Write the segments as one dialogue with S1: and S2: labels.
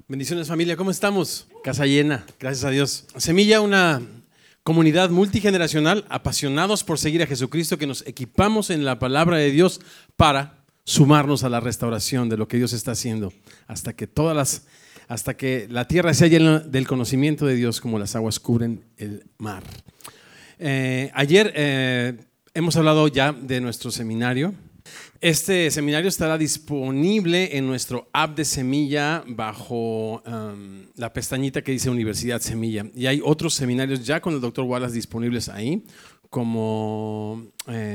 S1: Bendiciones, familia, ¿cómo estamos? Casa llena, gracias a Dios. Semilla, una comunidad multigeneracional, apasionados por seguir a Jesucristo, que nos equipamos en la palabra de Dios para sumarnos a la restauración de lo que Dios está haciendo, hasta que la tierra sea llena del conocimiento de Dios como las aguas cubren el mar. Ayer hemos hablado ya de nuestro seminario. Este seminario estará disponible en nuestro app de Semilla bajo la pestañita que dice Universidad Semilla. Y hay otros seminarios ya con el Dr. Wallace disponibles ahí, como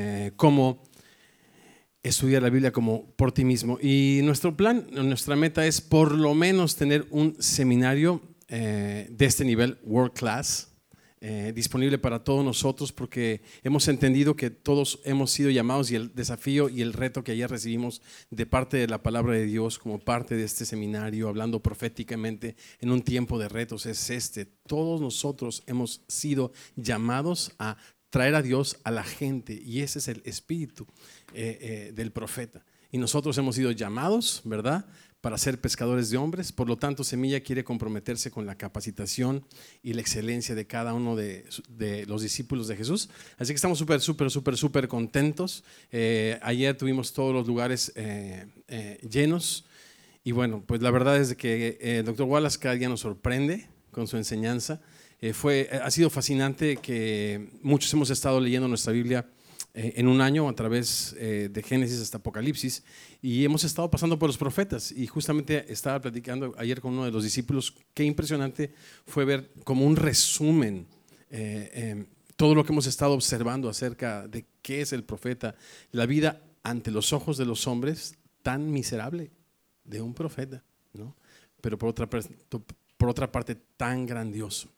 S1: estudiar la Biblia como por ti mismo. Y nuestro plan, nuestra meta es por lo menos tener un seminario de este nivel, World Class, disponible para todos nosotros, porque hemos entendido que todos hemos sido llamados, y el desafío y el reto que ayer recibimos de parte de la palabra de Dios como parte de este seminario, hablando proféticamente en un tiempo de retos, es este: todos nosotros hemos sido llamados a traer a Dios a la gente, y ese es el espíritu del profeta, y nosotros hemos sido llamados, ¿verdad?, para ser pescadores de hombres. Por lo tanto, Semilla quiere comprometerse con la capacitación y la excelencia de cada uno de los discípulos de Jesús. Así que estamos súper contentos. Ayer tuvimos todos los lugares llenos, y bueno, pues la verdad es que el Dr. Wallace cada día nos sorprende con su enseñanza. Ha sido fascinante que muchos hemos estado leyendo nuestra Biblia en un año a través de Génesis hasta Apocalipsis, y hemos estado pasando por los profetas, y justamente estaba platicando ayer con uno de los discípulos. Qué impresionante fue ver como un resumen todo lo que hemos estado observando acerca de qué es el profeta, la vida ante los ojos de los hombres tan miserable de un profeta, ¿no? Pero por otra parte tan grandioso,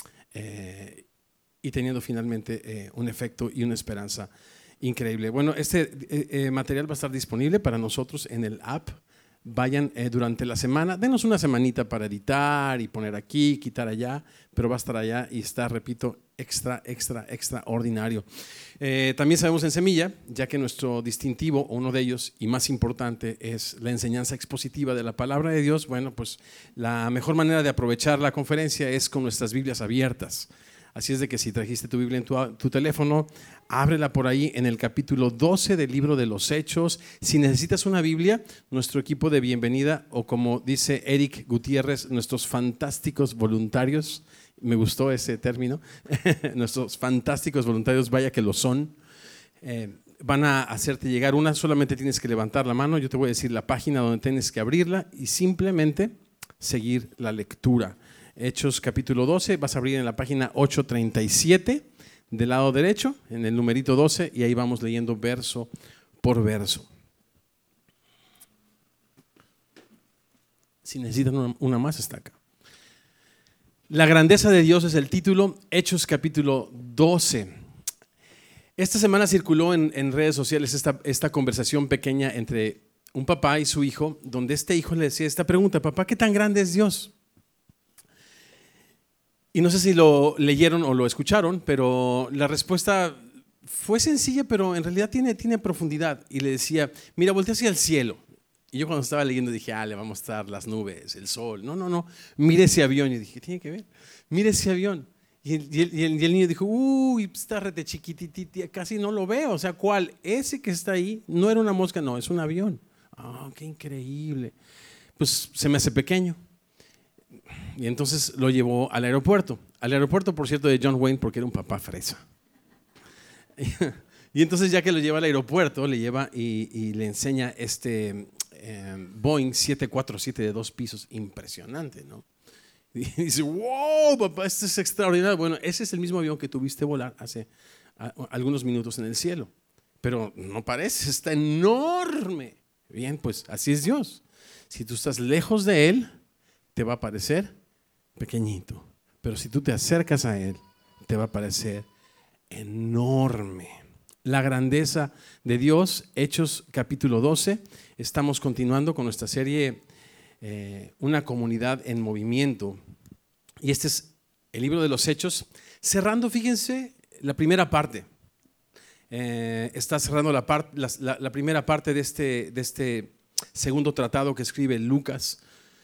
S1: y teniendo finalmente un efecto y una esperanza increíble. Bueno, este material va a estar disponible para nosotros en el app. Vayan durante la semana, denos una semanita para editar y poner aquí, quitar allá, pero va a estar allá y está, repito, extraordinario. También sabemos en Semilla, ya que nuestro distintivo, uno de ellos y más importante, es la enseñanza expositiva de la palabra de Dios. Bueno, pues la mejor manera de aprovechar la conferencia es con nuestras Biblias abiertas. Así es de que si trajiste tu Biblia en tu teléfono, ábrela por ahí en el capítulo 12 del libro de los Hechos. Si necesitas una Biblia, nuestro equipo de bienvenida, o como dice Eric Gutiérrez, nuestros fantásticos voluntarios, me gustó ese término, nuestros fantásticos voluntarios, vaya que lo son, van a hacerte llegar una. Solamente tienes que levantar la mano, yo te voy a decir la página donde tienes que abrirla y simplemente seguir la lectura. Hechos capítulo 12, vas a abrir en la página 837 del lado derecho, en el numerito 12, y ahí vamos leyendo verso por verso. Si necesitan una más, está acá. La grandeza de Dios es el título, Hechos capítulo 12. Esta semana circuló en redes sociales esta conversación pequeña entre un papá y su hijo, donde este hijo le decía esta pregunta: papá, ¿qué tan grande es Dios? Y no sé si lo leyeron o lo escucharon, pero la respuesta fue sencilla, pero en realidad tiene profundidad. Y le decía: mira, voltea hacia el cielo. Y yo cuando estaba leyendo dije: le va a mostrar las nubes, el sol. No, mire ese avión. Y dije: tiene que ver, mire ese avión. Y el niño dijo: uy, está rete chiquititita, casi no lo veo. O sea, ¿cuál? Ese que está ahí no era una mosca, no, es un avión. Qué increíble. Pues se me hace pequeño. Y entonces lo llevó al aeropuerto, por cierto, de John Wayne, porque era un papá fresa. Y entonces, ya que lo lleva al aeropuerto, le lleva y le enseña este Boeing 747 de 2 pisos, impresionante, ¿no? Y dice: wow, papá, esto es extraordinario. Bueno, ese es el mismo avión que tuviste volar hace algunos minutos en el cielo, pero no parece, está enorme. Bien, pues así es Dios. Si tú estás lejos de Él, te va a parecer pequeñito, pero si tú te acercas a Él, te va a parecer enorme. La grandeza de Dios, Hechos capítulo 12. Estamos continuando con nuestra serie Una comunidad en movimiento, y este es el libro de los Hechos, cerrando, fíjense, la primera parte. Está cerrando la primera parte de este segundo tratado que escribe Lucas.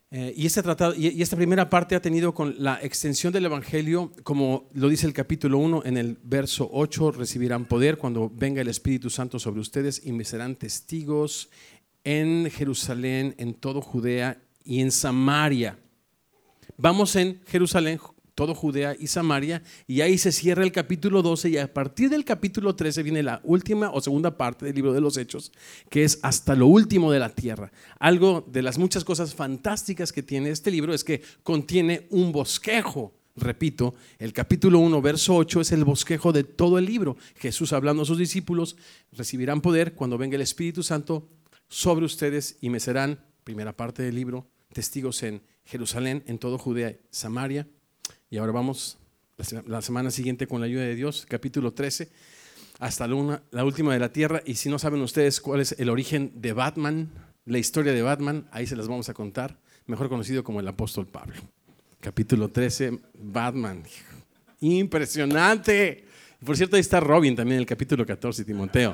S1: Y este tratado, y esta primera parte ha tenido con la extensión del Evangelio, como lo dice el capítulo 1 en el verso 8, recibirán poder cuando venga el Espíritu Santo sobre ustedes y me serán testigos en Jerusalén, en todo Judea y en Samaria. Vamos en Jerusalén, todo Judea y Samaria, y ahí se cierra el capítulo 12 y a partir del capítulo 13 viene la última o segunda parte del libro de los Hechos, que es hasta lo último de la tierra. Algo de las muchas cosas fantásticas que tiene este libro es que contiene un bosquejo. Repito, el capítulo 1, verso 8 es el bosquejo de todo el libro. Jesús hablando a sus discípulos, recibirán poder cuando venga el Espíritu Santo sobre ustedes y me serán, primera parte del libro, testigos en Jerusalén, en todo Judea y Samaria. Y ahora vamos la semana siguiente con la ayuda de Dios, capítulo 13, hasta la última de la tierra. Y si no saben ustedes cuál es el origen de Batman, la historia de Batman, ahí se las vamos a contar, mejor conocido como el apóstol Pablo. Capítulo 13, Batman. Impresionante. Por cierto, ahí está Robin también en el capítulo 14, Timoteo.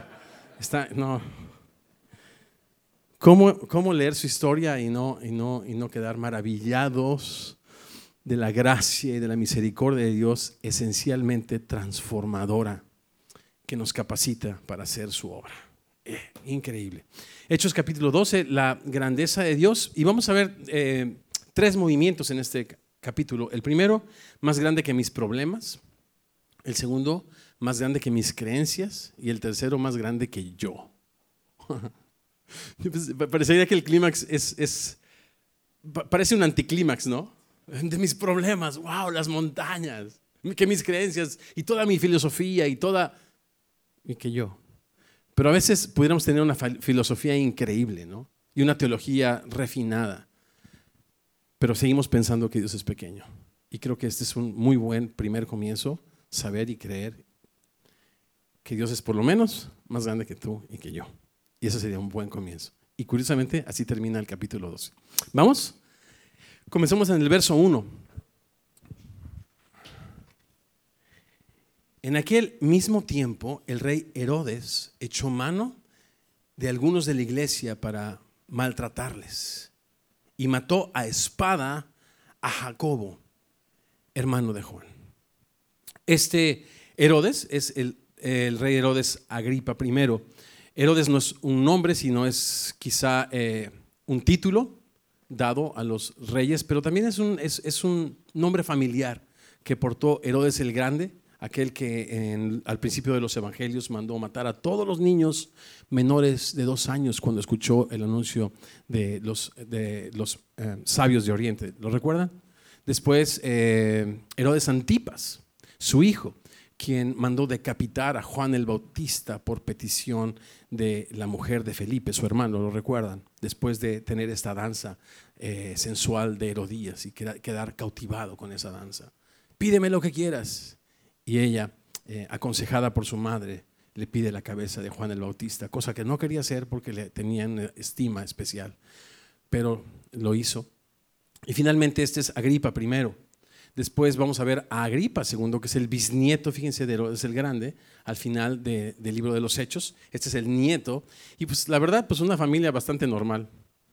S1: ¿Cómo leer su historia y no quedar maravillados de la gracia y de la misericordia de Dios, esencialmente transformadora, que nos capacita para hacer su obra? Increíble. Hechos capítulo 12, la grandeza de Dios. Y vamos a ver 3 movimientos en este capítulo. El primero, más grande que mis problemas. El segundo, más grande que mis creencias. Y el tercero, más grande que yo. Parecería que el clímax parece un anticlímax, ¿no? De mis problemas, wow, las montañas, que mis creencias y toda mi filosofía y que yo. Pero a veces pudiéramos tener una filosofía increíble, ¿no? Y una teología refinada, pero seguimos pensando que Dios es pequeño. Y creo que este es un muy buen primer comienzo, saber y creer que Dios es por lo menos más grande que tú y que yo. Y eso sería un buen comienzo. Y curiosamente, así termina el capítulo 12. ¿Vamos? Comencemos en el verso 1. En aquel mismo tiempo, el rey Herodes echó mano de algunos de la iglesia para maltratarles y mató a espada a Jacobo, hermano de Juan. Este Herodes es el rey Herodes Agripa I. Herodes no es un nombre, sino es quizá un título dado a los reyes, pero también es un nombre familiar que portó Herodes el Grande, aquel que al principio de los evangelios mandó matar a todos los niños menores de 2 años cuando escuchó el anuncio de los sabios de Oriente. ¿Lo recuerdan? Después Herodes Antipas, su hijo, quien mandó decapitar a Juan el Bautista por petición de la mujer de Felipe, su hermano, ¿lo recuerdan? Después de tener esta danza sensual de Herodías y quedar cautivado con esa danza. Pídeme lo que quieras. Y ella, aconsejada por su madre, le pide la cabeza de Juan el Bautista, cosa que no quería hacer porque le tenían estima especial, pero lo hizo. Y finalmente este es Agripa I. Después vamos a ver a Agripa II, que es el bisnieto, fíjense, de Herodes el Grande, al final del libro de los Hechos. Este es el nieto. Y pues la verdad, pues una familia bastante normal.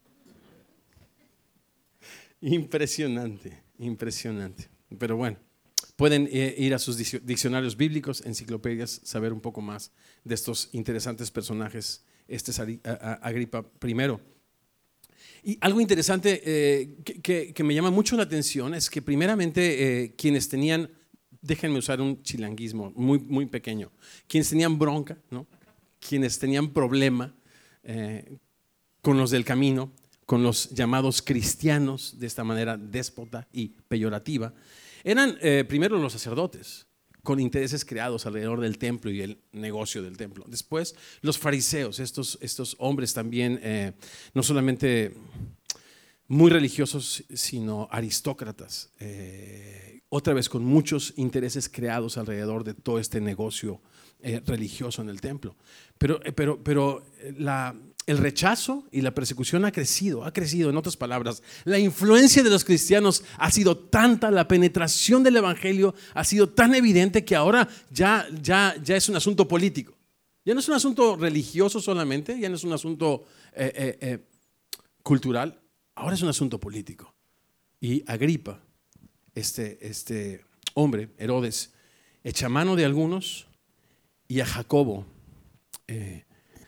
S1: Impresionante, impresionante. Pero bueno, pueden ir a sus diccionarios bíblicos, enciclopedias, saber un poco más de estos interesantes personajes. Este es Agripa I. Y algo interesante que me llama mucho la atención es que primeramente quienes tenían, déjenme usar un chilanguismo muy, muy pequeño, quienes tenían bronca, ¿no? Quienes tenían problema con los del camino, con los llamados cristianos de esta manera déspota y peyorativa, eran primero los sacerdotes, con intereses creados alrededor del templo y el negocio del templo. Después los fariseos, estos hombres también no solamente muy religiosos, sino aristócratas, otra vez con muchos intereses creados alrededor de todo este negocio religioso en el templo. Pero el rechazo y la persecución ha crecido, en otras palabras. La influencia de los cristianos ha sido tanta, la penetración del evangelio ha sido tan evidente que ahora ya es un asunto político. Ya no es un asunto religioso solamente, ya no es un asunto cultural, Ahora es un asunto político. Y Agripa, este hombre, Herodes, echa mano de algunos y a Jacobo, el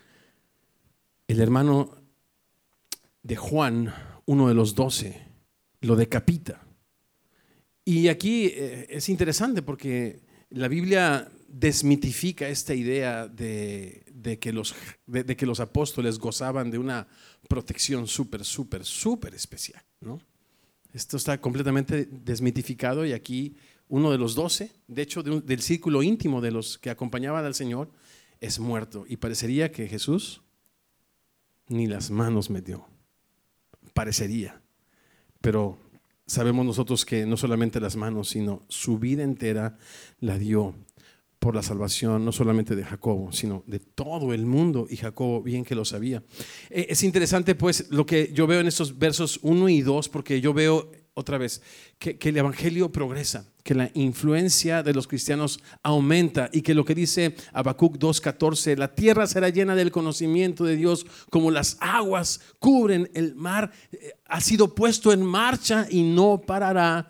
S1: hermano de Juan, uno de los 12, lo decapita. Y aquí es interesante porque la Biblia desmitifica esta idea de que los apóstoles gozaban de una protección súper especial, ¿no? Esto está completamente desmitificado y aquí uno de los 12, de hecho del círculo íntimo de los que acompañaban al Señor, es muerto. Y parecería que Jesús ni las manos metió. Parecería. Pero sabemos nosotros que no solamente las manos, sino su vida entera la dio por la salvación, no solamente de Jacobo, sino de todo el mundo, y Jacobo bien que lo sabía. Es interesante pues lo que yo veo en estos versos 1 y 2, porque yo veo otra vez que el evangelio progresa, que la influencia de los cristianos aumenta y que lo que dice Habacuc 2:14, la tierra será llena del conocimiento de Dios como las aguas cubren el mar, ha sido puesto en marcha y no parará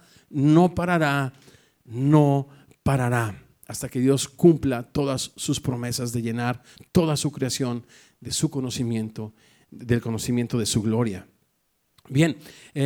S1: hasta que Dios cumpla todas sus promesas de llenar toda su creación de su conocimiento, del conocimiento de su gloria. Bien,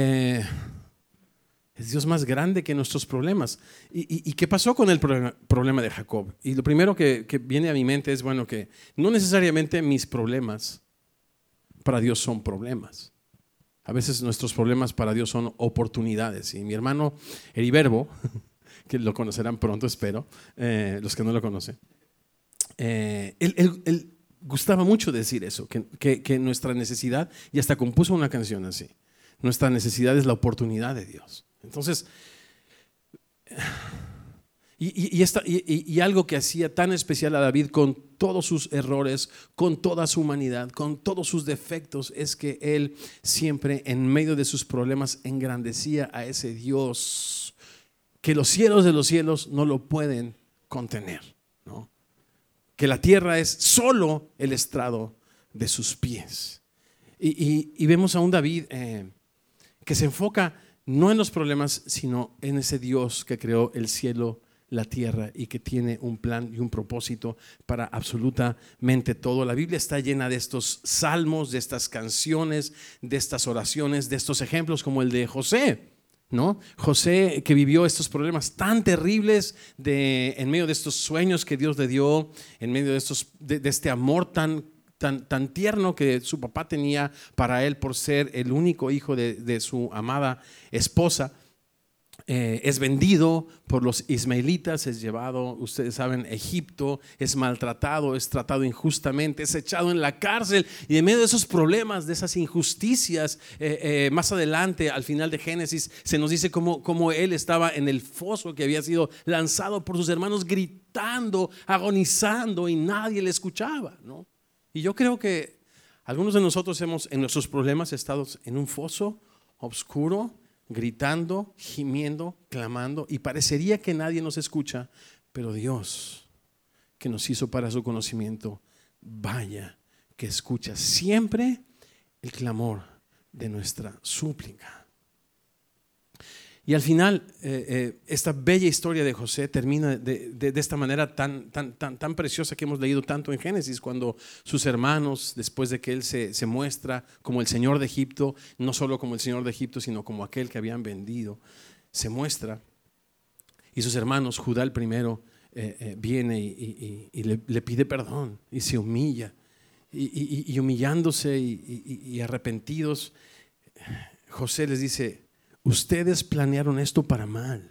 S1: es Dios más grande que nuestros problemas. ¿Y qué pasó con el problema de Jacob? Y lo primero que viene a mi mente es, bueno, que no necesariamente mis problemas para Dios son problemas. A veces nuestros problemas para Dios son oportunidades. Y mi hermano Heriberbo, que lo conocerán pronto, espero, los que no lo conocen, él gustaba mucho decir eso, que nuestra necesidad, y hasta compuso una canción así, nuestra necesidad es la oportunidad de Dios. Entonces, y algo que hacía tan especial a David con todos sus errores, con toda su humanidad, con todos sus defectos, es que él siempre en medio de sus problemas engrandecía a ese Dios que los cielos de los cielos no lo pueden contener, ¿no? Que la tierra es solo el estrado de sus pies. Y vemos a un David que se enfoca no en los problemas, sino en ese Dios que creó el cielo, la tierra y que tiene un plan y un propósito para absolutamente todo. La Biblia está llena de estos salmos, de estas canciones, de estas oraciones, de estos ejemplos como el de José, ¿no? José, que vivió estos problemas tan terribles en medio de estos sueños que Dios le dio, en medio de este amor tan tierno que su papá tenía para él por ser el único hijo de su amada esposa. Es vendido por los ismaelitas, es llevado, ustedes saben, a Egipto, es maltratado, es tratado injustamente, es echado en la cárcel, y en medio de esos problemas, de esas injusticias, más adelante al final de Génesis se nos dice cómo él estaba en el foso que había sido lanzado por sus hermanos, gritando, agonizando, y nadie le escuchaba, ¿no? Y yo creo que algunos de nosotros hemos en nuestros problemas estado en un foso oscuro, gritando, gimiendo, clamando, y parecería que nadie nos escucha, pero Dios, que nos hizo para su conocimiento, vaya que escucha siempre el clamor de nuestra súplica. Y al final, esta bella historia de José termina de esta manera tan preciosa que hemos leído tanto en Génesis, cuando sus hermanos, después de que él se muestra como el Señor de Egipto, no solo como el Señor de Egipto, sino como aquel que habían vendido, se muestra, y sus hermanos, Judá el primero, viene y le pide perdón y se humilla, y humillándose y arrepentidos, José les dice: ustedes planearon esto para mal,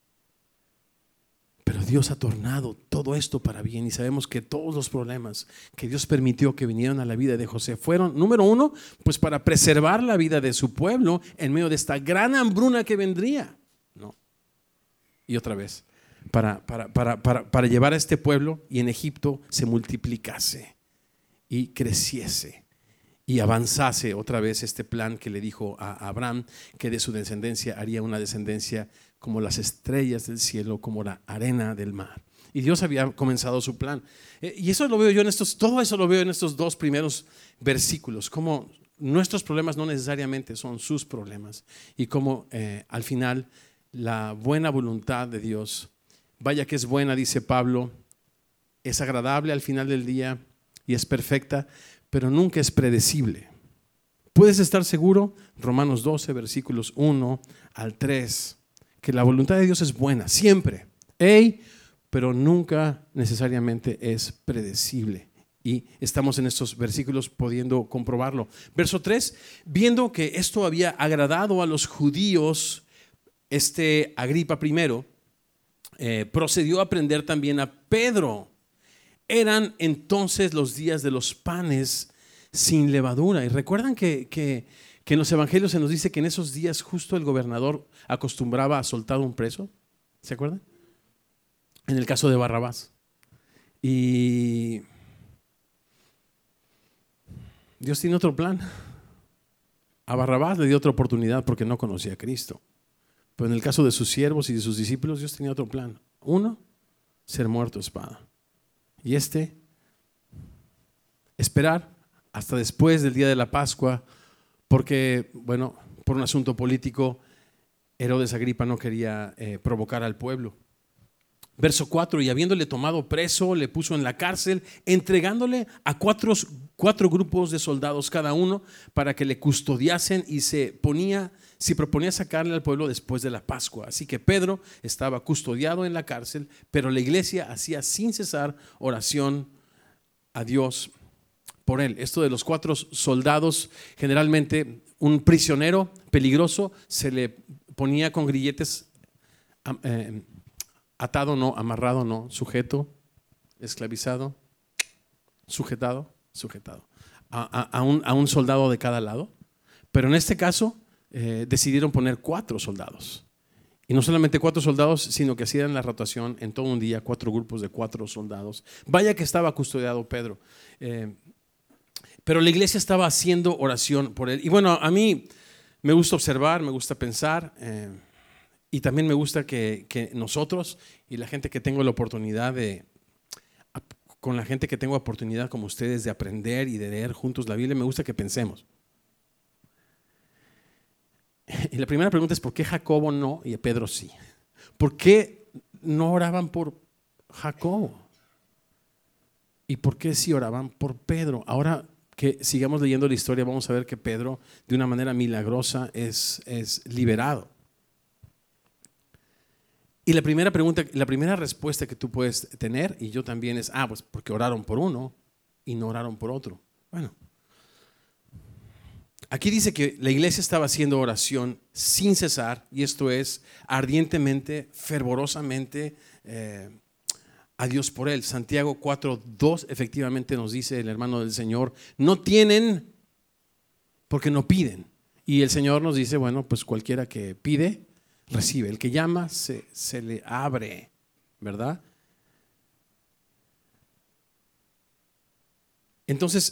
S1: pero Dios ha tornado todo esto para bien. Y sabemos que todos los problemas que Dios permitió que vinieran a la vida de José fueron, número uno, pues para preservar la vida de su pueblo en medio de esta gran hambruna que vendría, ¿no? Y otra vez, para llevar a este pueblo y en Egipto se multiplicase y creciese y avanzase otra vez este plan que le dijo a Abraham, que de su descendencia haría una descendencia como las estrellas del cielo, como la arena del mar. Y Dios había comenzado su plan. Y eso lo veo yo todo eso lo veo en estos dos primeros versículos, como nuestros problemas no necesariamente son sus problemas y cómo al final la buena voluntad de Dios, vaya que es buena, dice Pablo, es agradable al final del día y es perfecta, pero nunca es predecible. Puedes estar seguro, Romanos 12, versículos 1 al 3, que la voluntad de Dios es buena, siempre, pero nunca necesariamente es predecible. Y estamos en estos versículos pudiendo comprobarlo. Verso 3, viendo que esto había agradado a los judíos, Agripa primero procedió a prender también a Pedro. Eran entonces los días de los panes sin levadura. Y recuerdan que en los evangelios se nos dice que en esos días justo el gobernador acostumbraba a soltar un preso. ¿Se acuerdan? En el caso de Barrabás. Y Dios tiene otro plan. A Barrabás le dio otra oportunidad porque no conocía a Cristo. Pero en el caso de sus siervos y de sus discípulos, Dios tenía otro plan. Uno, ser muerto a espada. Y esperar hasta después del día de la Pascua, porque, bueno, por un asunto político, Herodes Agripa no quería provocar al pueblo. Verso 4, y habiéndole tomado preso, le puso en la cárcel, entregándole a cuatro grupos de soldados cada uno para que le custodiasen, y si proponía sacarle al pueblo después de la Pascua. Así que Pedro estaba custodiado en la cárcel, pero la iglesia hacía sin cesar oración a Dios por él. Esto de los 4 soldados, generalmente un prisionero peligroso se le ponía con grilletes, atado no, amarrado no, sujeto, esclavizado, sujetado a un soldado de cada lado. Pero en este caso decidieron poner 4 soldados. Y no solamente 4 soldados, sino que hacían la rotación en todo un día, 4 grupos de 4 soldados. Vaya que estaba custodiado Pedro. Pero la iglesia estaba haciendo oración por él. Y bueno, a mí me gusta observar, me gusta pensar, y también me gusta que nosotros y la gente que tengo la oportunidad con la gente que tengo oportunidad como ustedes de aprender y de leer juntos la Biblia, me gusta que pensemos. Y la primera pregunta es: ¿por qué Jacobo no y Pedro sí? ¿Por qué no oraban por Jacobo? ¿Y por qué sí oraban por Pedro? Ahora que sigamos leyendo la historia, vamos a ver que Pedro, de una manera milagrosa, es liberado. Y la primera pregunta, la primera respuesta que tú puedes tener, y yo también, es: pues porque oraron por uno y no oraron por otro. Bueno, aquí dice que la iglesia estaba haciendo oración sin cesar, y esto es ardientemente, fervorosamente a Dios por él. Santiago 4:2 efectivamente nos dice el hermano del Señor: no tienen porque no piden. Y el Señor nos dice: bueno, pues cualquiera que pide, recibe. El que llama, se le abre, ¿verdad? Entonces,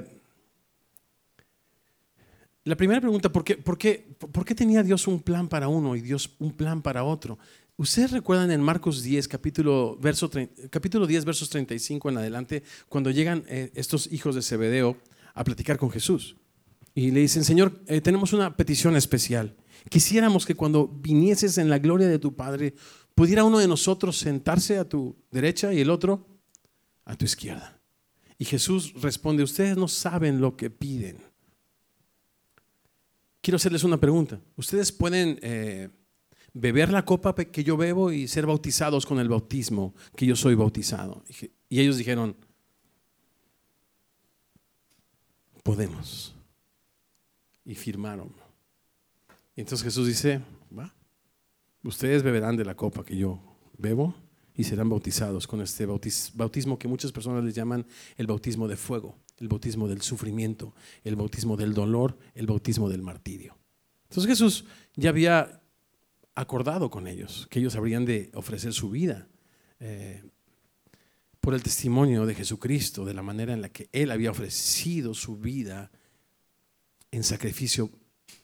S1: la primera pregunta: ¿por qué tenía Dios un plan para uno y Dios un plan para otro? Ustedes recuerdan en Marcos 10, capítulo 10, versos 35 en adelante, cuando llegan estos hijos de Zebedeo a platicar con Jesús. Y le dicen: Señor, tenemos una petición especial. Quisiéramos que cuando vinieses en la gloria de tu Padre, pudiera uno de nosotros sentarse a tu derecha y el otro a tu izquierda. Y Jesús responde: ustedes no saben lo que piden. Quiero hacerles una pregunta. ¿Ustedes pueden beber la copa que yo bebo y ser bautizados con el bautismo que yo soy bautizado? Y ellos dijeron: podemos. Y firmaron. Y entonces Jesús dice: va, ustedes beberán de la copa que yo bebo y serán bautizados con este bautismo que muchas personas les llaman el bautismo de fuego, el bautismo del sufrimiento, el bautismo del dolor, el bautismo del martirio. Entonces Jesús ya había acordado con ellos que ellos habrían de ofrecer su vida por el testimonio de Jesucristo, de la manera en la que Él había ofrecido su vida en sacrificio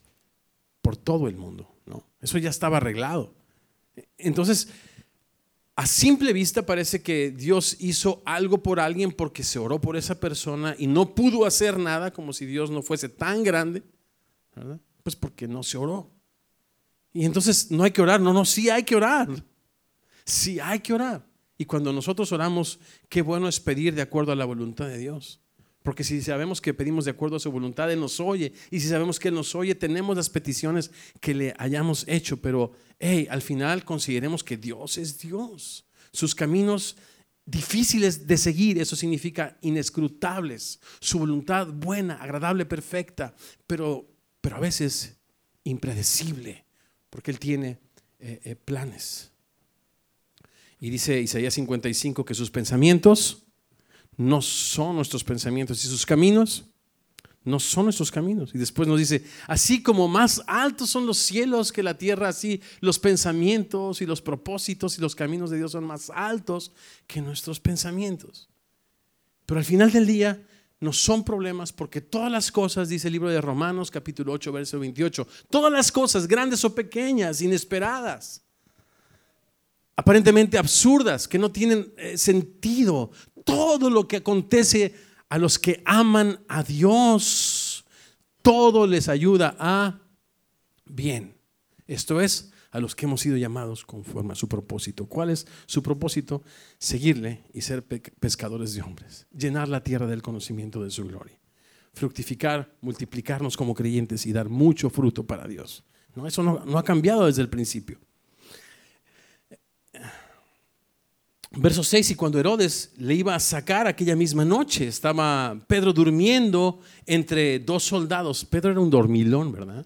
S1: por todo el mundo, ¿no? Eso ya estaba arreglado. Entonces, A simple vista parece que Dios hizo algo por alguien porque se oró por esa persona y no pudo hacer nada, como si Dios no fuese tan grande, ¿verdad? Pues porque no se oró. Y entonces no hay que orar. No, sí hay que orar. Sí hay que orar. Y cuando nosotros oramos, qué bueno es pedir de acuerdo a la voluntad de Dios. Porque si sabemos que pedimos de acuerdo a su voluntad, Él nos oye. Y si sabemos que Él nos oye, tenemos las peticiones que le hayamos hecho. Pero al final consideremos que Dios es Dios. Sus caminos difíciles de seguir, eso significa inescrutables. Su voluntad buena, agradable, perfecta, pero a veces impredecible, porque Él tiene planes. Y dice Isaías 55 que sus pensamientos no son nuestros pensamientos y sus caminos no son nuestros caminos. Y después nos dice, así como más altos son los cielos que la tierra, así los pensamientos y los propósitos y los caminos de Dios son más altos que nuestros pensamientos. Pero al final del día no son problemas, porque todas las cosas, dice el libro de Romanos capítulo 8 verso 28, todas las cosas, grandes o pequeñas, inesperadas, aparentemente absurdas, que no tienen sentido, todo lo que acontece a los que aman a Dios, todo les ayuda a bien. Esto es, a los que hemos sido llamados conforme a su propósito. ¿Cuál es su propósito? Seguirle y ser pescadores de hombres, llenar la tierra del conocimiento de su gloria, fructificar, multiplicarnos como creyentes y dar mucho fruto para Dios. No, eso no ha cambiado desde el principio. Verso 6, y cuando Herodes le iba a sacar aquella misma noche, estaba Pedro durmiendo entre dos soldados. Pedro era un dormilón, ¿verdad?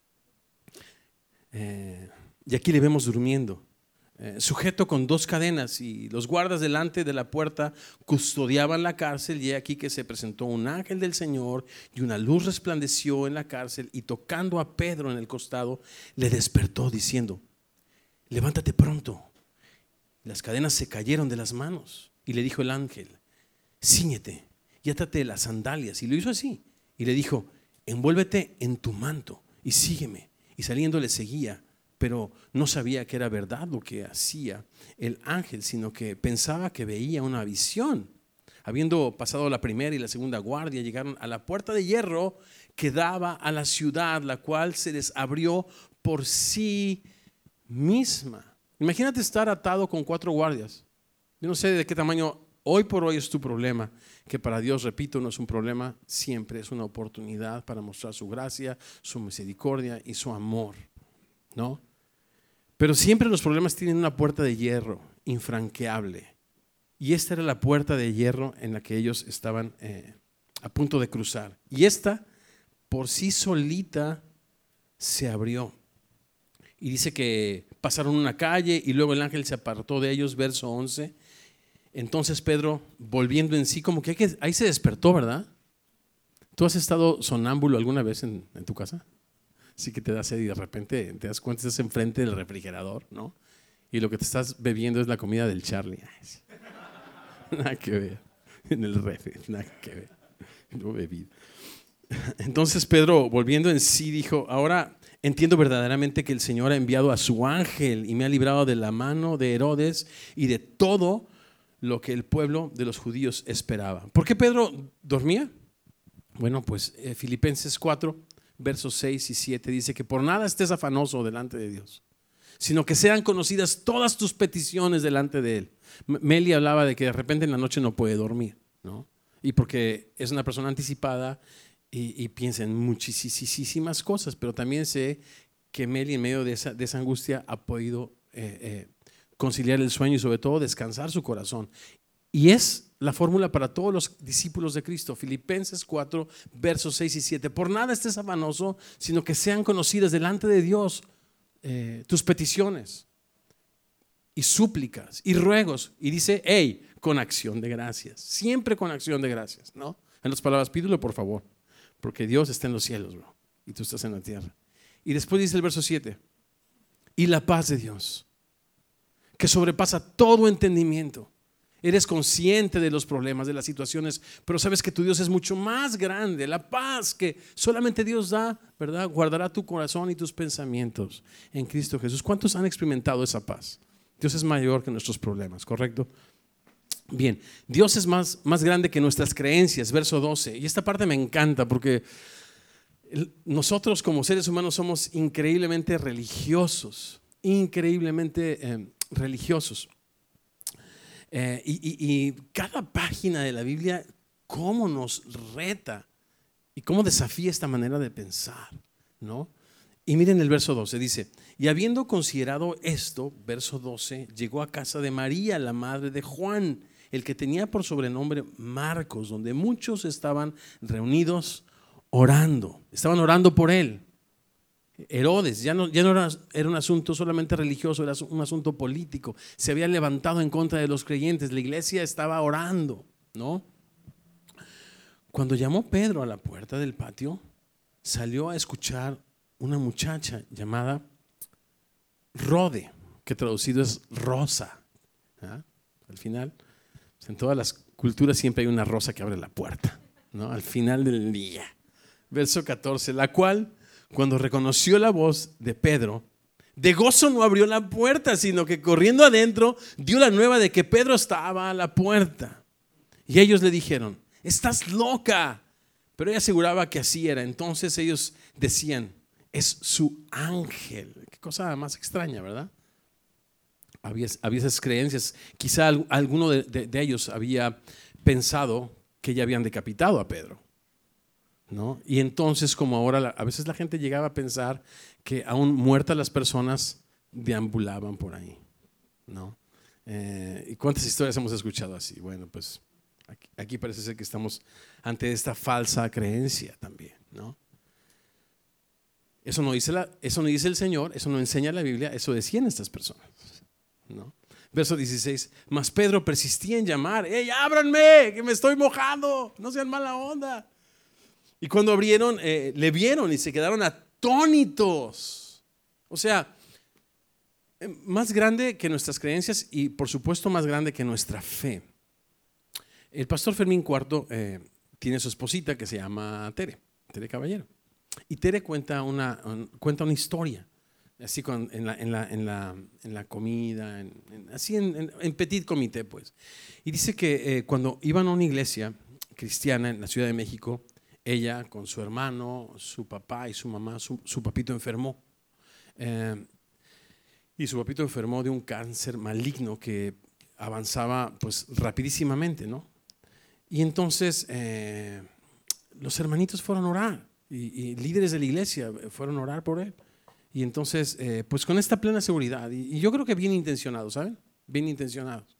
S1: Y aquí le vemos durmiendo, sujeto con dos cadenas, y los guardas delante de la puerta custodiaban la cárcel. Y aquí que se presentó un ángel del Señor y una luz resplandeció en la cárcel, y tocando a Pedro en el costado le despertó diciendo, levántate pronto. Las cadenas se cayeron de las manos y le dijo el ángel, cíñete y átate las sandalias. Y lo hizo así. Y le dijo, envuélvete en tu manto y sígueme. Y saliendo le seguía, pero no sabía que era verdad lo que hacía el ángel, sino que pensaba que veía una visión. Habiendo pasado la primera y la segunda guardia, llegaron a la puerta de hierro que daba a la ciudad, la cual se les abrió por sí misma. Imagínate estar atado con 4 guardias. Yo no sé de qué tamaño hoy por hoy es tu problema, que para Dios, repito, no es un problema, siempre es una oportunidad para mostrar su gracia, su misericordia y su amor, ¿no? Pero siempre los problemas tienen una puerta de hierro infranqueable. Y esta era la puerta de hierro en la que ellos estaban a punto de cruzar. Y esta por sí solita se abrió. Y dice que pasaron una calle y luego el ángel se apartó de ellos, verso 11. Entonces Pedro, volviendo en sí, como que ahí se despertó, ¿verdad? ¿Tú has estado sonámbulo alguna vez en tu casa? Sí que te da sed y de repente te das cuenta, estás enfrente del refrigerador, ¿no? Y lo que te estás bebiendo es la comida del Charlie. Ay, sí. Nada que ver. En el refri, nada que ver. No bebí. Entonces Pedro, volviendo en sí, dijo, ahora entiendo verdaderamente que el Señor ha enviado a su ángel y me ha librado de la mano de Herodes y de todo lo que el pueblo de los judíos esperaba. ¿Por qué Pedro dormía? Bueno, pues Filipenses 4, versos 6 y 7 dice que por nada estés afanoso delante de Dios, sino que sean conocidas todas tus peticiones delante de Él. Meli hablaba de que de repente en la noche no puede dormir, ¿no? Y porque es una persona anticipada y piensa en muchísimas cosas, pero también sé que Meli en medio de esa angustia ha podido conciliar el sueño y sobre todo descansar su corazón. Y es la fórmula para todos los discípulos de Cristo. Filipenses 4, versos 6 y 7. Por nada estés afanoso, sino que sean conocidas delante de Dios tus peticiones y súplicas y ruegos. Y dice, con acción de gracias. Siempre con acción de gracias, ¿no? En las palabras, pídelo por favor, porque Dios está en los cielos, bro, y tú estás en la tierra. Y después dice el verso 7, y la paz de Dios, que sobrepasa todo entendimiento. Eres consciente de los problemas, de las situaciones, pero sabes que tu Dios es mucho más grande. La paz que solamente Dios da, ¿verdad? Guardará tu corazón y tus pensamientos en Cristo Jesús. ¿Cuántos han experimentado esa paz? Dios es mayor que nuestros problemas, ¿correcto? Bien, Dios es más grande que nuestras creencias, verso 12. Y esta parte me encanta porque nosotros como seres humanos somos increíblemente religiosos, y cada página de la Biblia, cómo nos reta y cómo desafía esta manera de pensar, ¿no? Y miren el verso 12, dice: y habiendo considerado esto, verso 12, llegó a casa de María, la madre de Juan, el que tenía por sobrenombre Marcos, donde muchos estaban reunidos orando. Estaban orando por él. Herodes ya no era un asunto solamente religioso, era un asunto político. Se había levantado en contra de los creyentes. La iglesia estaba orando, ¿no? Cuando llamó Pedro a la puerta del patio, salió a escuchar una muchacha llamada Rode, que traducido es rosa. ¿Ah? Al final, pues en todas las culturas siempre hay una rosa que abre la puerta, ¿no? Al final del día. Verso 14, la cual, cuando reconoció la voz de Pedro, de gozo no abrió la puerta, sino que corriendo adentro dio la nueva de que Pedro estaba a la puerta. Y ellos le dijeron: estás loca. Pero ella aseguraba que así era. Entonces ellos decían: es su ángel. Qué cosa más extraña, ¿verdad? Había esas creencias. Quizá alguno de ellos había pensado que ya habían decapitado a Pedro, ¿no? Y entonces, como ahora a veces la gente llegaba a pensar que aún muertas las personas deambulaban por ahí, ¿no? ¿Y cuántas historias hemos escuchado así? Bueno, pues aquí parece ser que estamos ante esta falsa creencia también, ¿no? Eso no dice el Señor, eso no enseña la Biblia, eso decían estas personas, ¿no? Verso 16, mas Pedro persistía en llamar: ¡hey, ábranme, que me estoy mojando! No sean mala onda. Y cuando abrieron, le vieron y se quedaron atónitos. O sea, más grande que nuestras creencias y por supuesto más grande que nuestra fe. El pastor Fermín Cuarto tiene su esposita que se llama Tere Caballero. Y Tere cuenta una historia, así en la comida, así en petit comité, pues. Y dice que cuando iban a una iglesia cristiana en la Ciudad de México, ella con su hermano, su papá y su mamá, su papito enfermó. Y su papito enfermó de un cáncer maligno que avanzaba pues rapidísimamente, ¿no? Y entonces los hermanitos fueron a orar y líderes de la iglesia fueron a orar por él. Y entonces, pues con esta plena seguridad, y yo creo que bien intencionados, ¿saben? Bien intencionados,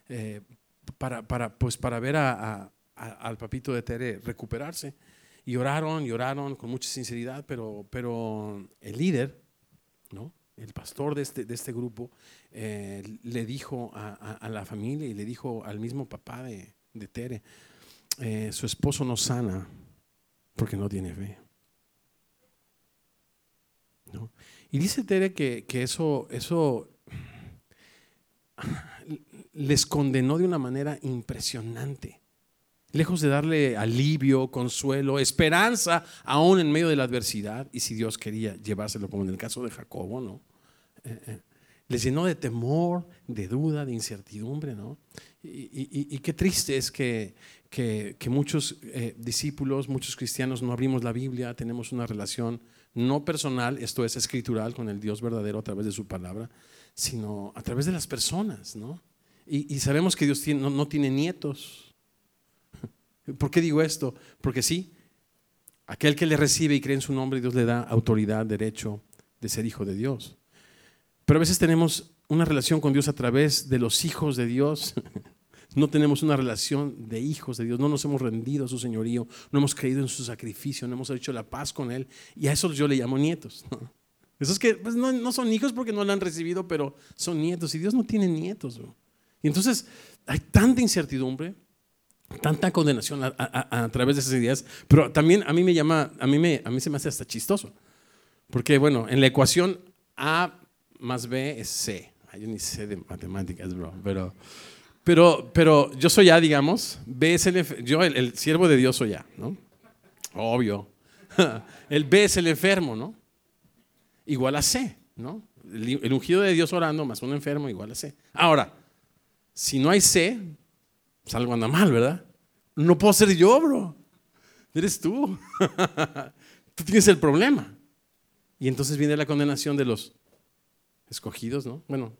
S1: para ver al papito de Tere recuperarse. Y oraron con mucha sinceridad, pero el líder, ¿no? El pastor de este grupo le dijo a la familia y le dijo al mismo papá de Tere: su esposo no sana porque no tiene fe, ¿no? Y dice Tere que eso les condenó de una manera impresionante. Lejos de darle alivio, consuelo, esperanza, aún en medio de la adversidad, y si Dios quería llevárselo, como en el caso de Jacobo, ¿no? Les llenó de temor, de duda, de incertidumbre, ¿no? Y qué triste es que muchos discípulos, muchos cristianos no abrimos la Biblia, tenemos una relación no personal, esto es escritural, con el Dios verdadero a través de su palabra, sino a través de las personas, ¿no? Y sabemos que Dios no tiene nietos. ¿Por qué digo esto? Porque sí, aquel que le recibe y cree en su nombre, Dios le da autoridad, derecho de ser hijo de Dios. Pero a veces tenemos una relación con Dios a través de los hijos de Dios. No tenemos una relación de hijos de Dios, no nos hemos rendido a su señorío, no hemos creído en su sacrificio, no hemos hecho la paz con Él, y a eso yo le llamo nietos, ¿no? Esos que pues, no son hijos porque no lo han recibido, pero son nietos, y Dios no tiene nietos, ¿no? Y entonces hay tanta incertidumbre, tanta condenación a través de esas ideas, pero también a mí se me hace hasta chistoso, porque bueno, en la ecuación A más B es C. Yo ni sé de matemáticas, bro, pero yo soy A, digamos, B es yo el siervo de Dios soy A, ¿no? Obvio. El B es el enfermo, ¿no? Igual a C, ¿no? El ungido de Dios orando más un enfermo igual a C. Ahora, si no hay C, pues algo anda mal, ¿verdad? No puedo ser yo, bro. Eres tú. Tú tienes el problema. Y entonces viene la condenación de los escogidos, ¿no? Bueno,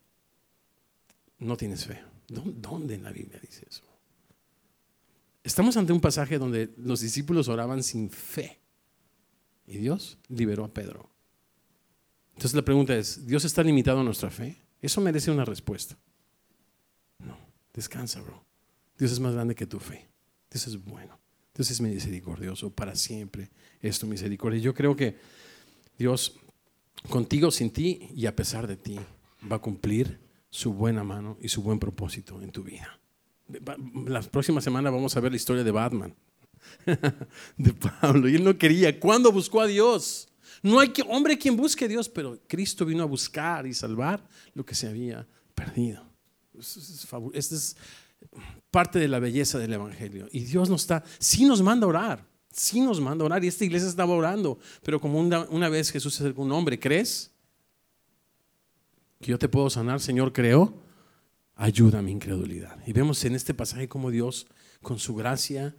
S1: no tienes fe. ¿Dónde en la Biblia dice eso? Estamos ante un pasaje donde los discípulos oraban sin fe y Dios liberó a Pedro. Entonces la pregunta es, ¿Dios está limitado a nuestra fe? Eso merece una respuesta. No, descansa, bro. Dios es más grande que tu fe. Dios es bueno. Dios es misericordioso. Para siempre es tu misericordia. Yo creo que Dios, contigo, sin ti y a pesar de ti, va a cumplir su buena mano y su buen propósito en tu vida. La próxima semana vamos a ver la historia de Batman, de Pablo. Y él no quería. ¿Cuándo buscó a Dios? No hay hombre quien busque a Dios, pero Cristo vino a buscar y salvar lo que se había perdido. Esta es parte de la belleza del Evangelio. Y Dios sí nos manda a orar. Sí nos manda a orar. Y esta iglesia estaba orando. Pero como una vez Jesús se acercó a un hombre, ¿crees que yo te puedo sanar? Señor, creo. Ayuda a mi incredulidad. Y vemos en este pasaje como Dios, con su gracia,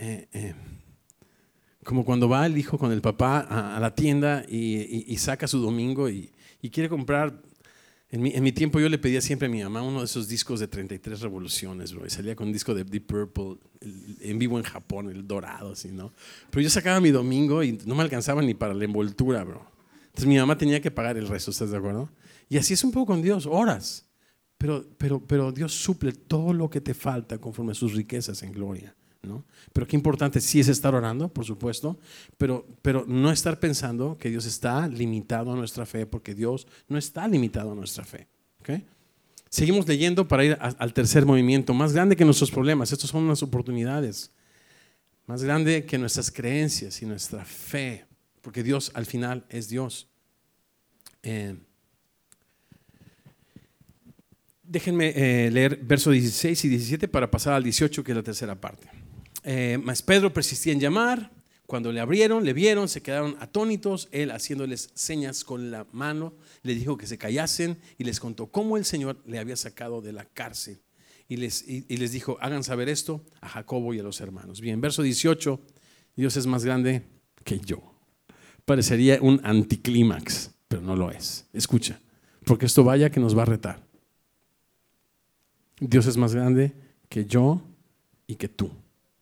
S1: como cuando va el hijo con el papá a la tienda y saca su domingo y quiere comprar. En mi tiempo yo le pedía siempre a mi mamá uno de esos discos de 33 revoluciones, bro, y salía con un disco de Deep Purple, en vivo en Japón, el dorado, así, ¿no? Pero yo sacaba mi domingo y no me alcanzaba ni para la envoltura, bro. Entonces mi mamá tenía que pagar el resto, ¿estás de acuerdo? Y así es un poco con Dios, oras. Pero Dios suple todo lo que te falta conforme a sus riquezas en gloria, ¿no? Pero qué importante sí es estar orando, por supuesto, pero no estar pensando que Dios está limitado a nuestra fe, porque Dios no está limitado a nuestra fe. ¿Okay? Seguimos leyendo para ir al tercer movimiento. Más grande que nuestros problemas, estos son unas oportunidades. Más grande que nuestras creencias y nuestra fe, porque Dios al final es Dios. Déjenme leer versos 16 y 17 para pasar al 18, que es la tercera parte. Mas Pedro persistía en llamar. Cuando le abrieron, le vieron, se quedaron atónitos. Él, haciéndoles señas con la mano, le dijo que se callasen y les contó cómo el Señor le había sacado de la cárcel. Y les dijo, hagan saber esto a Jacobo y a los hermanos. Bien, verso 18, Dios es más grande que yo. Parecería un anticlímax, pero no lo es. Escucha, porque esto vaya que nos va a retar. Dios es más grande que yo y que tú.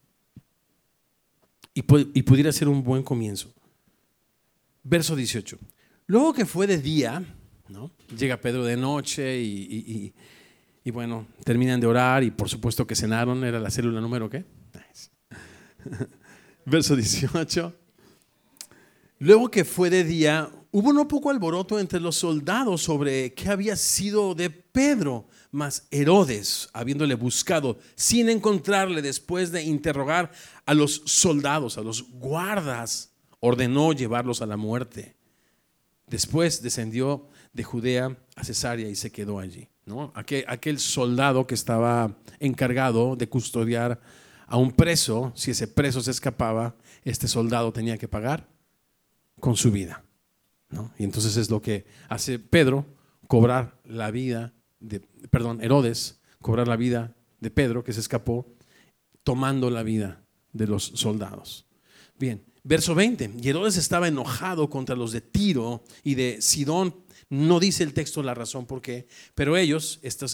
S1: Y pudiera ser un buen comienzo. Verso 18. Luego que fue de día, ¿no? Llega Pedro de noche y bueno, terminan de orar y por supuesto que cenaron. Era la célula número ¿qué? Nice. Verso 18. Luego que fue de día, hubo no poco alboroto entre los soldados sobre qué había sido de Pedro. Mas Herodes, habiéndole buscado sin encontrarle, después de interrogar a los soldados, a los guardas, ordenó llevarlos a la muerte. Después descendió de Judea a Cesarea y se quedó allí, ¿no? Aquel soldado que estaba encargado de custodiar a un preso, si ese preso se escapaba, este soldado tenía que pagar con su vida, ¿no? Y entonces es lo que hace Pedro, cobrar la vida Herodes, cobrar la vida de Pedro, que se escapó, tomando la vida de los soldados. Bien, verso 20. Y Herodes estaba enojado contra los de Tiro y de Sidón. No dice el texto la razón por qué, pero ellos, estas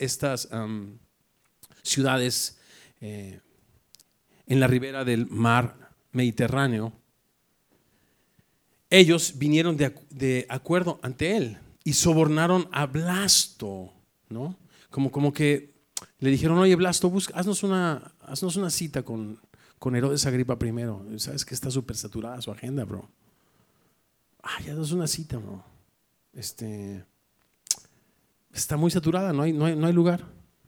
S1: ciudades en la ribera del mar Mediterráneo, ellos vinieron de acuerdo ante él y sobornaron a Blasto, ¿no? Como que le dijeron, oye Blasto, haznos una cita con Herodes Agripa I. Sabes que está súper saturada su agenda, bro. Ya haznos una cita, bro. Está muy saturada, no hay lugar.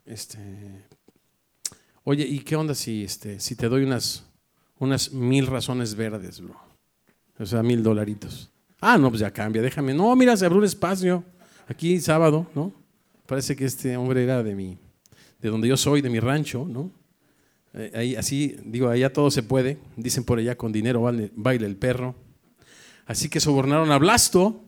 S1: Oye, ¿y qué onda si te doy unas 1,000 razones verdes, bro? O sea, $1,000. No, pues ya cambia, déjame. No, mira, se abrió un espacio aquí sábado, ¿no? Parece que este hombre era de donde yo soy, de mi rancho, ¿no? Ahí, así, digo, allá todo se puede. Dicen por allá, con dinero baila el perro. Así que sobornaron a Blasto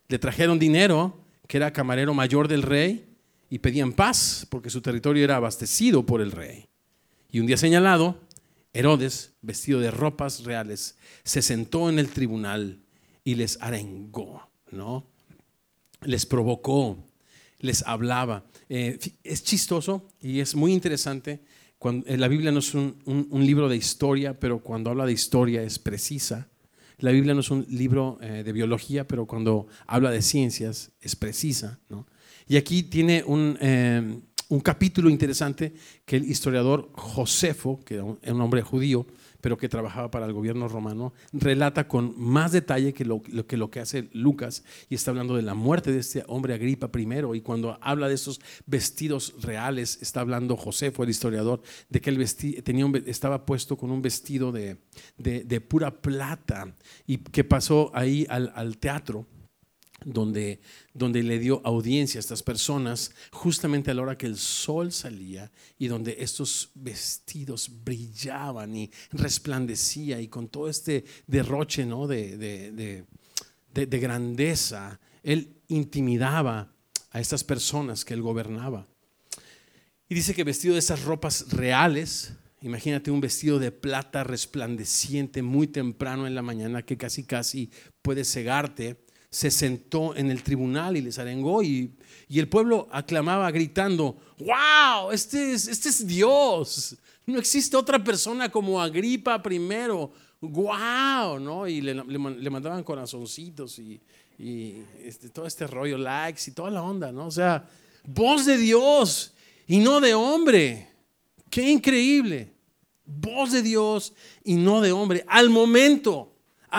S1: Le trajeron dinero, que era camarero mayor del rey, y pedían paz porque su territorio era abastecido por el rey. Y un día señalado, Herodes, vestido de ropas reales, se sentó en el tribunal y les arengó, ¿no? Les provocó, les hablaba. Es chistoso y es muy interesante. La Biblia no es un libro de historia, pero cuando habla de historia es precisa. La Biblia no es un libro de biología, pero cuando habla de ciencias es precisa, ¿no? Y aquí tiene un capítulo interesante que el historiador Josefo, que era un hombre judío, pero que trabajaba para el gobierno romano, relata con más detalle que lo que hace Lucas, y está hablando de la muerte de este hombre Agripa I, y cuando habla de esos vestidos reales, está hablando Josefo, el historiador, de que él estaba puesto con un vestido de pura plata, y que pasó ahí al teatro, donde le dio audiencia a estas personas justamente a la hora que el sol salía, y donde estos vestidos brillaban y resplandecía, y con todo este derroche, ¿no? de grandeza, él intimidaba a estas personas que él gobernaba. Y dice que vestido de esas ropas reales, imagínate un vestido de plata resplandeciente muy temprano en la mañana que casi puede cegarte, se sentó en el tribunal y les arengó, y el pueblo aclamaba gritando: ¡Wow! Este es Dios. No existe otra persona como Agripa I. ¡Wow! ¿No? Y le mandaban corazoncitos y todo este rollo, likes y toda la onda, ¿no? O sea, voz de Dios y no de hombre. ¡Qué increíble! Voz de Dios y no de hombre. Al momento.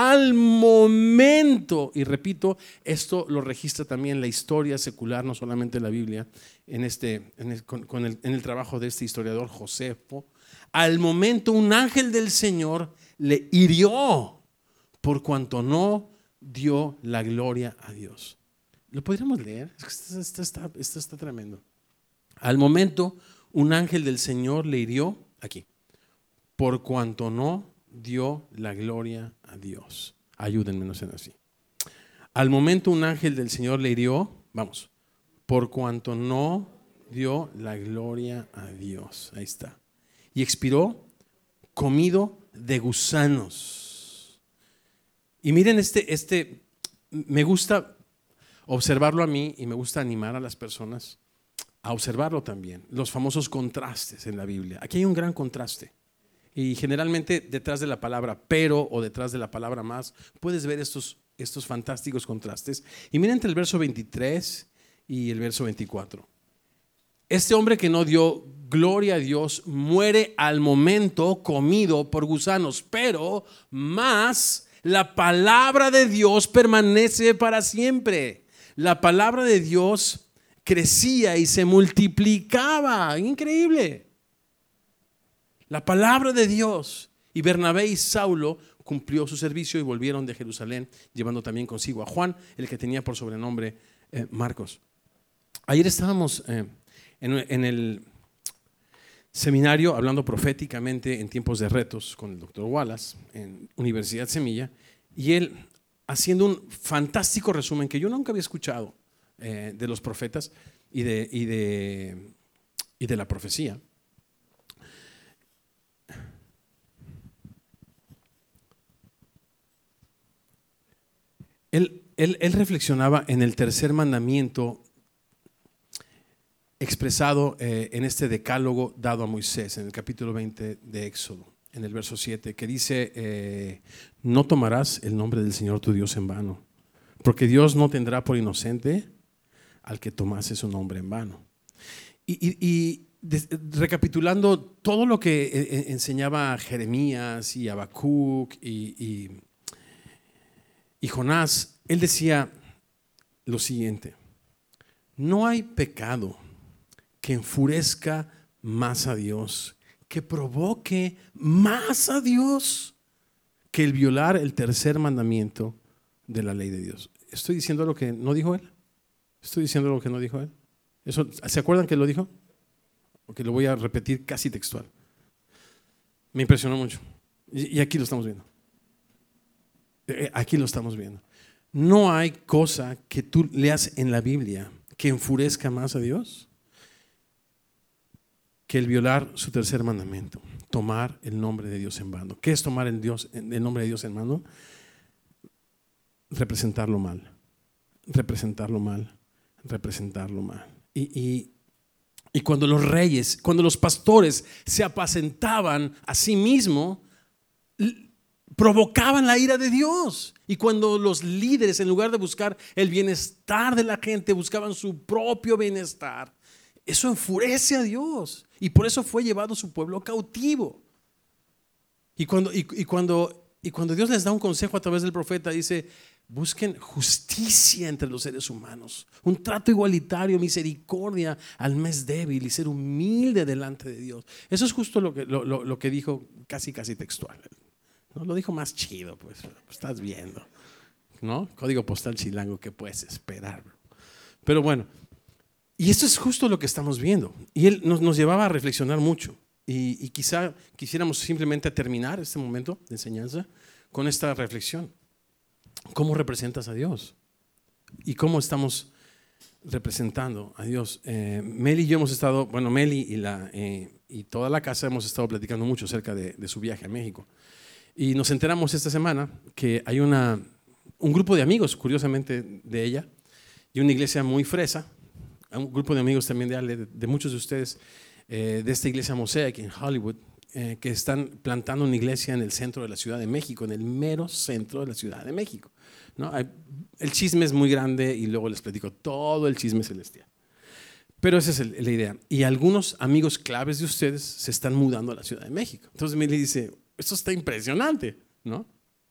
S1: Y repito, esto lo registra también la historia secular, no solamente la Biblia, en el trabajo de este historiador Josefo. Al momento un ángel del Señor le hirió por cuanto no dio la gloria a Dios. ¿Lo podríamos leer? Esto está tremendo. Al momento un ángel del Señor le hirió, aquí, por cuanto no dio la gloria a Dios. Ayúdenme, no sean así. Al momento un ángel del Señor le hirió, vamos, por cuanto no dio la gloria a Dios. Ahí está. Y expiró comido de gusanos. Y miren me gusta observarlo a mí, y me gusta animar a las personas a observarlo también. Los famosos contrastes en la Biblia. Aquí hay un gran contraste. Y generalmente detrás de la palabra pero o detrás de la palabra más puedes ver estos fantásticos contrastes. Y miren entre el verso 23 y el verso 24. Este hombre que no dio gloria a Dios muere al momento comido por gusanos, pero más la palabra de Dios permanece para siempre. La palabra de Dios crecía y se multiplicaba. Increíble. La palabra de Dios. Y Bernabé y Saulo cumplió su servicio y volvieron de Jerusalén, llevando también consigo a Juan, el que tenía por sobrenombre Marcos. Ayer estábamos en el seminario hablando proféticamente en tiempos de retos con el doctor Wallace en Universidad Semilla, y él haciendo un fantástico resumen que yo nunca había escuchado de los profetas y de la profecía. Él reflexionaba en el tercer mandamiento expresado en este decálogo dado a Moisés en el capítulo 20 de Éxodo, en el verso 7, que dice: no tomarás el nombre del Señor tu Dios en vano, porque Dios no tendrá por inocente al que tomase su nombre en vano. Recapitulando todo lo que enseñaba Jeremías y Habacuc y Jonás, él decía lo siguiente: no hay pecado que enfurezca más a Dios, que provoque más a Dios, que el violar el tercer mandamiento de la ley de Dios. ¿Estoy diciendo lo que no dijo él? ¿Estoy diciendo lo que no dijo él? ¿Se acuerdan que lo dijo? Porque lo voy a repetir casi textual. Me impresionó mucho. Y aquí lo estamos viendo. Aquí lo estamos viendo. No hay cosa que tú leas en la Biblia que enfurezca más a Dios que el violar su tercer mandamiento, tomar el nombre de Dios en vano. ¿Qué es tomar el nombre de Dios en vano? Representarlo mal, representarlo mal, representarlo mal. Y cuando los reyes, cuando los pastores se apacentaban a sí mismos, provocaban la ira de Dios. Y cuando los líderes, en lugar de buscar el bienestar de la gente, buscaban su propio bienestar, eso enfurece a Dios. Y por eso fue llevado su pueblo cautivo. Y cuando Dios les da un consejo a través del profeta, dice: busquen justicia entre los seres humanos, un trato igualitario, misericordia al más débil y ser humilde delante de Dios. Eso es justo lo que dijo, casi textual. ¿No? Lo dijo más chido, pues estás viendo, ¿no? Código postal chilango, ¿qué puedes esperar? Pero bueno, y esto es justo lo que estamos viendo. Y él nos llevaba a reflexionar mucho. Y quizá quisiéramos simplemente terminar este momento de enseñanza con esta reflexión. ¿Cómo representas a Dios? ¿Y cómo estamos representando a Dios? Meli y yo hemos estado, bueno, Meli y toda la casa hemos estado platicando mucho acerca de su viaje a México. Y nos enteramos esta semana que hay un grupo de amigos, curiosamente, de ella, y una iglesia muy fresa, un grupo de amigos también de muchos de ustedes, de esta iglesia Mosaic en Hollywood, que están plantando una iglesia en el centro de la Ciudad de México, en el mero centro de la Ciudad de México, ¿no? El chisme es muy grande y luego les platico todo el chisme celestial. Pero esa es la idea. Y algunos amigos claves de ustedes se están mudando a la Ciudad de México. Entonces me dice: esto está impresionante, ¿no?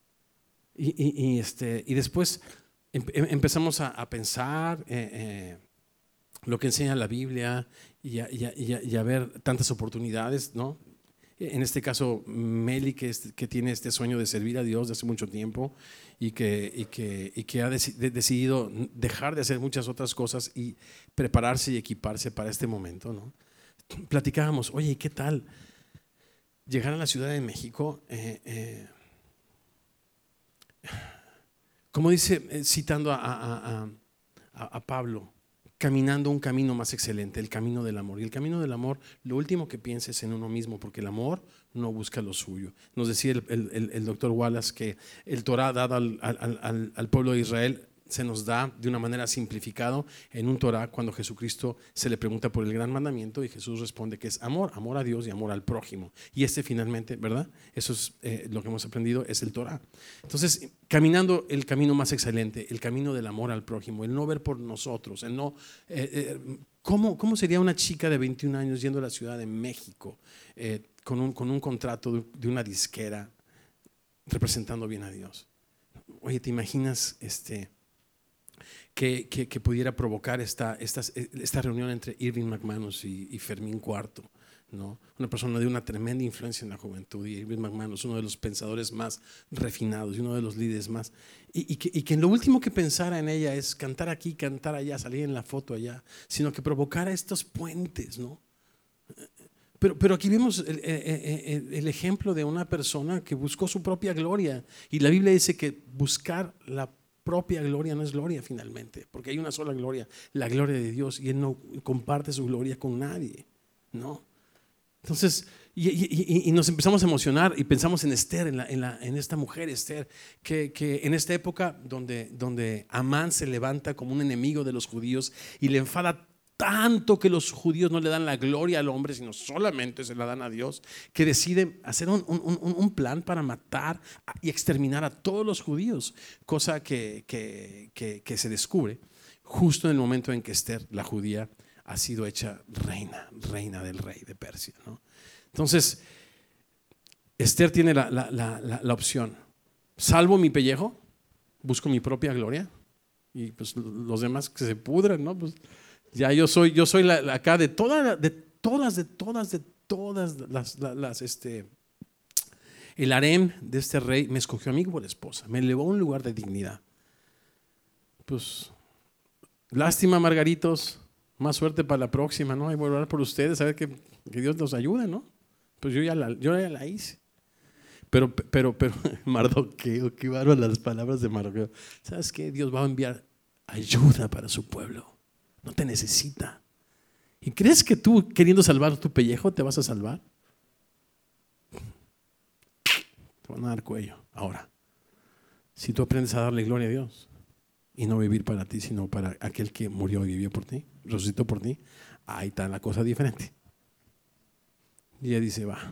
S1: Y después empezamos a pensar lo que enseña la Biblia y a ver tantas oportunidades, ¿no? En este caso, Meli, que tiene este sueño de servir a Dios desde hace mucho tiempo y que ha decidido dejar de hacer muchas otras cosas y prepararse y equiparse para este momento, ¿no? Platicábamos: oye, ¿qué tal llegar a la Ciudad de México? Como dice, citando a Pablo, caminando un camino más excelente, el camino del amor. Y el camino del amor, lo último que pienses es en uno mismo, porque el amor no busca lo suyo. Nos decía el doctor Wallace que el Torah dado al pueblo de Israel se nos da de una manera simplificada en un Torah cuando Jesucristo se le pregunta por el gran mandamiento y Jesús responde que es amor a Dios y amor al prójimo. Y finalmente, ¿verdad? Eso es lo que hemos aprendido, es el Torah. Entonces, caminando el camino más excelente, el camino del amor al prójimo, el no ver por nosotros, el no... ¿Cómo sería una chica de 21 años yendo a la Ciudad de México con un contrato de una disquera representando bien a Dios? Oye, ¿te imaginas que pudiera provocar esta reunión entre Irving McManus y Fermín Cuarto, ¿no? Una persona de una tremenda influencia en la juventud, y Irving McManus, uno de los pensadores más refinados y uno de los líderes más, y que lo último que pensara en ella es cantar aquí, cantar allá, salir en la foto allá, sino que provocara estos puentes, ¿no? Pero aquí vemos el ejemplo de una persona que buscó su propia gloria, y la Biblia dice que buscar la propia gloria no es gloria finalmente, porque hay una sola gloria, la gloria de Dios, y Él no comparte su gloria con nadie, ¿no? Entonces, y nos empezamos a emocionar y pensamos en Esther, en esta mujer Esther, que en esta época donde Amán se levanta como un enemigo de los judíos y le enfada tanto que los judíos no le dan la gloria al hombre, sino solamente se la dan a Dios, que decide hacer un plan para matar y exterminar a todos los judíos, cosa que se descubre justo en el momento en que Esther, la judía, ha sido hecha reina del rey de Persia, ¿no? Entonces, Esther tiene la opción: salvo mi pellejo, busco mi propia gloria, y pues los demás que se pudran, ¿no? Pues ya yo soy acá de todas el harem de este rey me escogió a mí por esposa, me elevó a un lugar de dignidad. Pues lástima, Margaritos, más suerte para la próxima, ¿no? Hay que orar por ustedes, a ver que Dios los ayude, ¿no? Pues yo ya la hice. Pero, Mardoqueo, qué bárbaro las palabras de Mardoqueo. ¿Sabes qué? Dios va a enviar ayuda para su pueblo. No te necesita. ¿Y crees que tú, queriendo salvar tu pellejo, te vas a salvar? Te van a dar cuello. Ahora, si tú aprendes a darle gloria a Dios y no vivir para ti, sino para aquel que murió y vivió por ti, resucitó por ti, ahí está la cosa diferente. Y ella dice, va.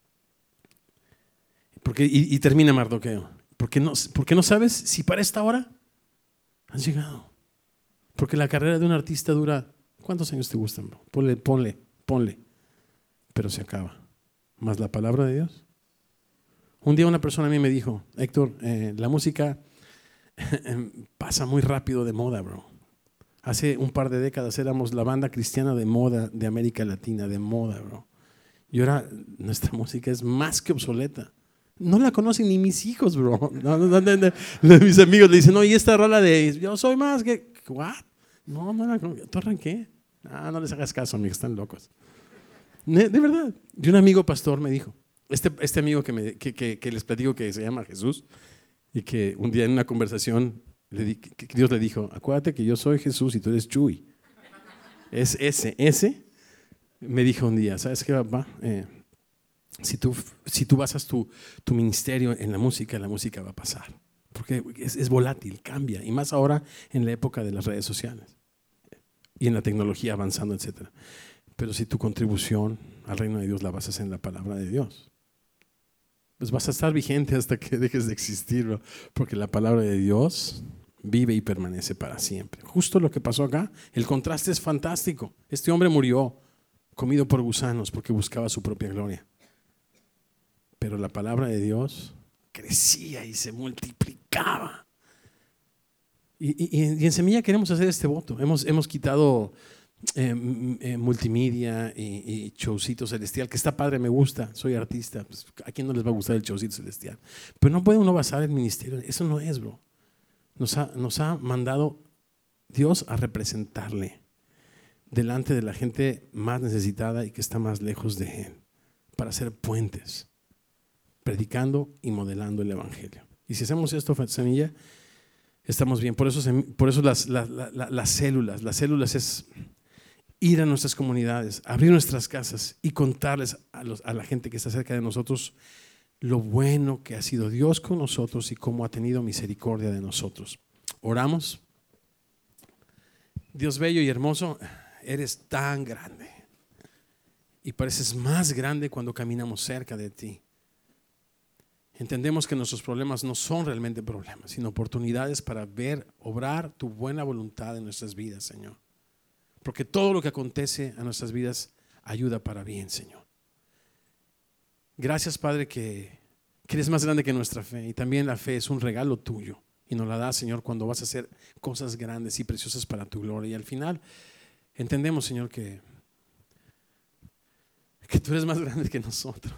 S1: Y termina Mardoqueo. ¿Por qué no sabes si para esta hora has llegado? Porque la carrera de un artista dura, ¿cuántos años te gustan? Ponle. Pero se acaba. Más la palabra de Dios. Un día una persona a mí me dijo, Héctor, la música pasa muy rápido de moda, bro. Hace un par de décadas éramos la banda cristiana de moda de América Latina, de moda, bro. Y ahora nuestra música es más que obsoleta. No la conocen ni mis hijos, bro. No. Mis amigos le dicen, no, y esta rola de yo soy más que, ¿what? No la conozco. ¿Tú arranqué? No les hagas caso, amigos, están locos. De verdad. Y un amigo pastor me dijo, este amigo que les platico que se llama Jesús, y que un día en una conversación que Dios le dijo, acuérdate que yo soy Jesús y tú eres Chuy. Es ese me dijo un día, ¿sabes qué, papá? Si tú basas tu ministerio en la música va a pasar. Porque es volátil, cambia. Y más ahora en la época de las redes sociales y en la tecnología avanzando, etc. Pero si tu contribución al reino de Dios la basas en la palabra de Dios, pues vas a estar vigente hasta que dejes de existir, ¿no? Porque la palabra de Dios vive y permanece para siempre. Justo lo que pasó acá, el contraste es fantástico. Este hombre murió comido por gusanos porque buscaba su propia gloria. Pero la palabra de Dios crecía y se multiplicaba. Y en Semilla queremos hacer este voto. Hemos quitado multimedia y showcito celestial, que está padre, me gusta, soy artista. Pues, ¿a quién no les va a gustar el showcito celestial? Pero no puede uno basar el ministerio. Eso no es, bro. Nos ha mandado Dios a representarle delante de la gente más necesitada y que está más lejos de Él, para hacer puentes, predicando y modelando el evangelio. Y si hacemos esto, Semilla, estamos bien. Por eso las células es ir a nuestras comunidades, abrir nuestras casas y contarles a la gente que está cerca de nosotros lo bueno que ha sido Dios con nosotros y cómo ha tenido misericordia de nosotros. Oramos. Dios bello y hermoso, eres tan grande y pareces más grande cuando caminamos cerca de ti. Entendemos que nuestros problemas no son realmente problemas, sino oportunidades para ver obrar tu buena voluntad en nuestras vidas, Señor. Porque todo lo que acontece a nuestras vidas ayuda para bien, Señor. Gracias, Padre, que eres más grande que nuestra fe, y también la fe es un regalo tuyo y nos la das, Señor, cuando vas a hacer cosas grandes y preciosas para tu gloria. Y al final entendemos, Señor, que tú eres más grande que nosotros.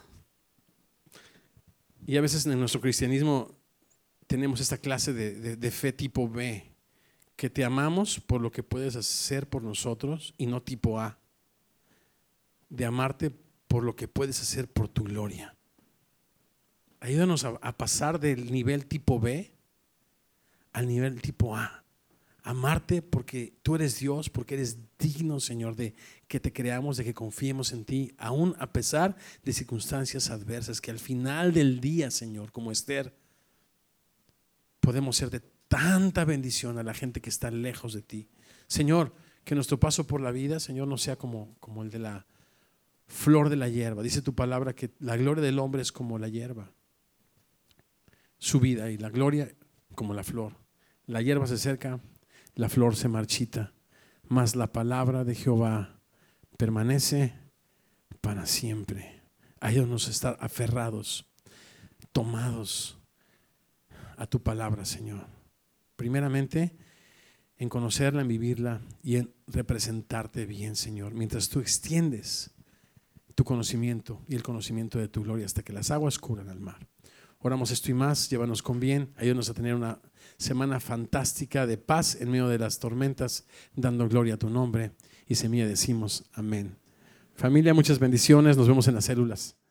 S1: Y a veces en nuestro cristianismo tenemos esta clase de fe tipo B, que te amamos por lo que puedes hacer por nosotros, y no tipo A, de amarte por lo que puedes hacer por tu gloria. Ayúdanos a pasar del nivel tipo B al nivel tipo A. Amarte porque tú eres Dios, porque eres digno, Señor, de que te creamos, de que confiemos en ti, aún a pesar de circunstancias adversas, que al final del día, Señor, como Esther, podemos ser de tanta bendición a la gente que está lejos de ti. Señor, que nuestro paso por la vida, Señor, no sea como el de la flor de la hierba. Dice tu palabra que la gloria del hombre es como la hierba, su vida, y la gloria como la flor. La hierba se seca, la flor se marchita, mas la palabra de Jehová permanece para siempre. Ayúdanos a estar aferrados, tomados a tu palabra, Señor. Primeramente, en conocerla, en vivirla y en representarte bien, Señor, mientras tú extiendes tu conocimiento y el conocimiento de tu gloria hasta que las aguas cubran al mar. Oramos esto y más, llévanos con bien, ayúdanos a tener una semana fantástica de paz en medio de las tormentas, dando gloria a tu nombre. Y Semilla decimos amén. Familia, muchas bendiciones, nos vemos en las células.